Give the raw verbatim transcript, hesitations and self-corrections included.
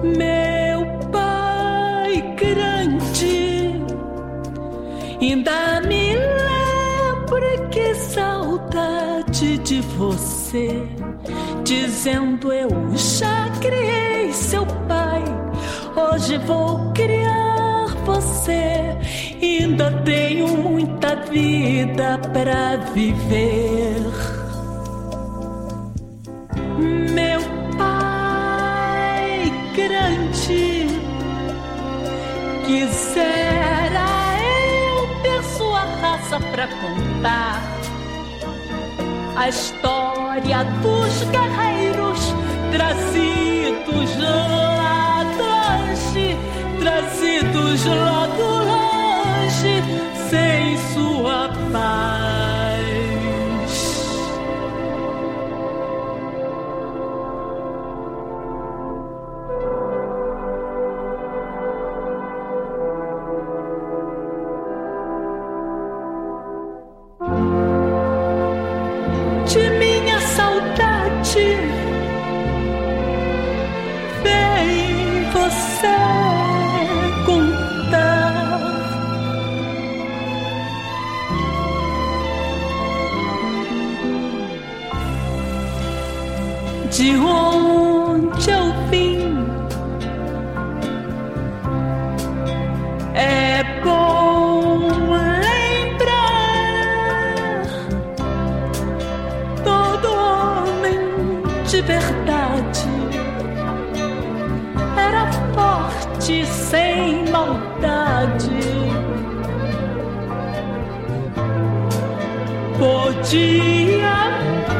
Meu pai grande, ainda me lembro, que saudade de você, dizendo eu já criei seu pai, hoje vou criar você, ainda tenho muita vida pra viver. Meu pai grande, quisera eu ter sua raça pra contar a história dos guerreiros trazidos lá do longe, trazidos lá do longe, sem sua paz. De minha saudade vem você contar, de onde eu vim. É bom lembrar, todo homem de verdade era forte sem maldade, podia